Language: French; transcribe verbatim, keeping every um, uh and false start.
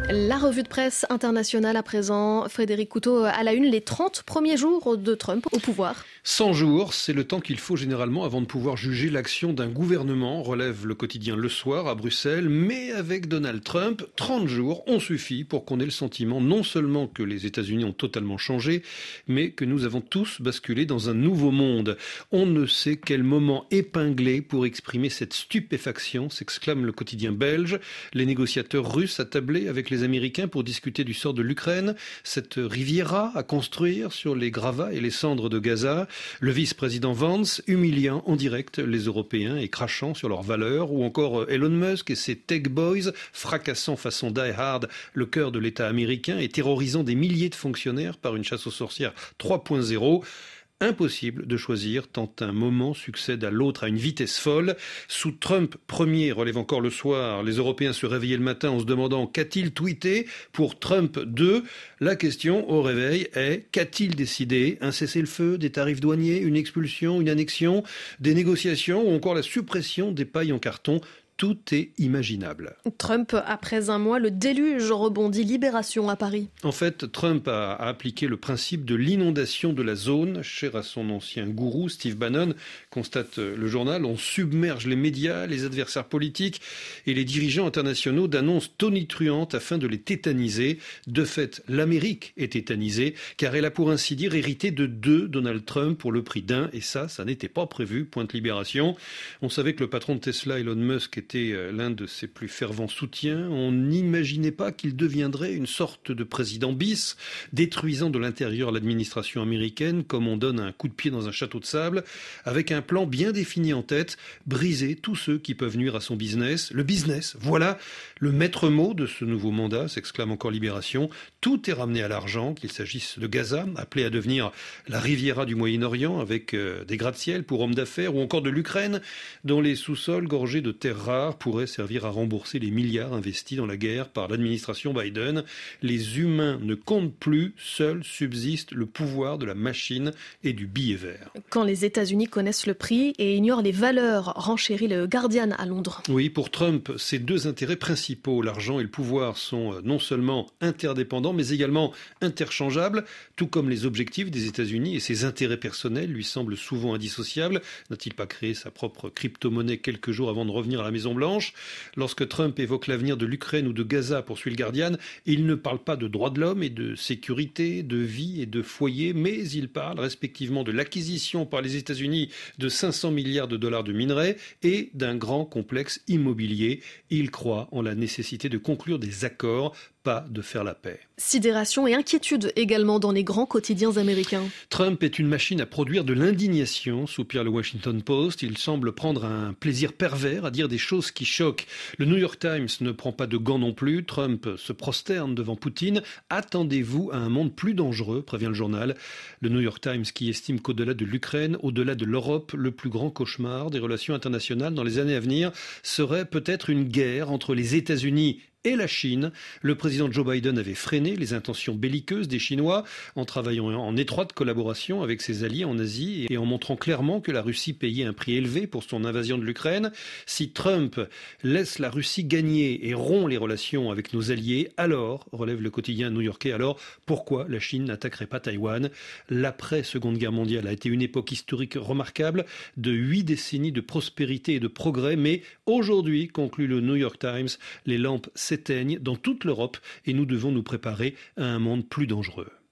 La revue de presse internationale à présent. Frédéric Couteau à la une, les trente premiers jours de Trump au pouvoir. cent jours, c'est le temps qu'il faut généralement avant de pouvoir juger l'action d'un gouvernement, relève le quotidien Le Soir à Bruxelles. Mais avec Donald Trump, trente jours ont suffi pour qu'on ait le sentiment non seulement que les États-Unis ont totalement changé, mais que nous avons tous basculé dans un nouveau monde. On ne sait quel moment épinglé pour exprimer cette stupéfaction, s'exclame le quotidien belge. Les négociateurs russes attablaient avec les Américains pour discuter du sort de l'Ukraine, cette Riviera à construire sur les gravats et les cendres de Gaza, le vice-président Vance humiliant en direct les Européens et crachant sur leurs valeurs, ou encore Elon Musk et ses tech boys fracassant façon Die Hard le cœur de l'État américain et terrorisant des milliers de fonctionnaires par une chasse aux sorcières trois point zéro. Impossible de choisir tant un moment succède à l'autre à une vitesse folle. Sous Trump premier, relève encore Le Soir, les Européens se réveillaient le matin en se demandant qu'a-t-il tweeté. Pour Trump deux, la question au réveil est qu'a-t-il décidé? Un cessez-le-feu, des tarifs douaniers, une expulsion, une annexion, des négociations ou encore la suppression des pailles en carton? Tout est imaginable. Trump, après un mois, le déluge rebondit. Libération à Paris. En fait, Trump a, a appliqué le principe de l'inondation de la zone, cher à son ancien gourou, Steve Bannon, constate le journal. On submerge les médias, les adversaires politiques et les dirigeants internationaux d'annonces tonitruantes afin de les tétaniser. De fait, l'Amérique est tétanisée, car elle a pour ainsi dire hérité de deux Donald Trump pour le prix d'un, et ça, ça n'était pas prévu, pointe Libération. On savait que le patron de Tesla, Elon Musk, était l'un de ses plus fervents soutiens. On n'imaginait pas qu'il deviendrait une sorte de président bis, détruisant de l'intérieur l'administration américaine comme on donne un coup de pied dans un château de sable, avec un plan bien défini en tête, briser tous ceux qui peuvent nuire à son business. Le business, voilà le maître mot de ce nouveau mandat, s'exclame encore Libération. Tout est ramené à l'argent, qu'il s'agisse de Gaza, appelé à devenir la Riviera du Moyen-Orient, avec euh, des gratte-ciel pour hommes d'affaires, ou encore de l'Ukraine, dont les sous-sols gorgés de terre rare pourrait servir à rembourser les milliards investis dans la guerre par l'administration Biden. Les humains ne comptent plus, seul subsiste le pouvoir de la machine et du billet vert. Quand les États-Unis connaissent le prix et ignorent les valeurs, renchérit le Guardian à Londres. Oui, pour Trump, ses deux intérêts principaux, l'argent et le pouvoir, sont non seulement interdépendants, mais également interchangeables, tout comme les objectifs des États-Unis et ses intérêts personnels lui semblent souvent indissociables. N'a-t-il pas créé sa propre crypto-monnaie quelques jours avant de revenir à la Maison-Blanche? Lorsque Trump évoque l'avenir de l'Ukraine ou de Gaza, poursuit le Guardian, il ne parle pas de droits de l'homme et de sécurité, de vie et de foyer, mais il parle respectivement de l'acquisition par les États-Unis de cinq cents milliards de dollars de minerais et d'un grand complexe immobilier. Il croit en la nécessité de conclure des accords, pas de faire la paix. Sidération et inquiétude également dans les grands quotidiens américains. Trump est une machine à produire de l'indignation, soupire le Washington Post. Il semble prendre un plaisir pervers à dire des choses qui choquent. Le New York Times ne prend pas de gants non plus. Trump se prosterne devant Poutine. Attendez-vous à un monde plus dangereux, prévient le journal. Le New York Times qui estime qu'au-delà de l'Ukraine, au-delà de l'Europe, le plus grand cauchemar des relations internationales dans les années à venir serait peut-être une guerre entre les États-Unis et la Chine. Le président Joe Biden avait freiné les intentions belliqueuses des Chinois en travaillant en étroite collaboration avec ses alliés en Asie et en montrant clairement que la Russie payait un prix élevé pour son invasion de l'Ukraine. Si Trump laisse la Russie gagner et rompt les relations avec nos alliés, alors, relève le quotidien new-yorkais, alors pourquoi la Chine n'attaquerait pas Taïwan? L'après-Seconde Guerre mondiale a été une époque historique remarquable de huit décennies de prospérité et de progrès, mais aujourd'hui, conclut le New York Times, les lampes s'éteignent dans toute l'Europe et nous devons nous préparer à un monde plus dangereux.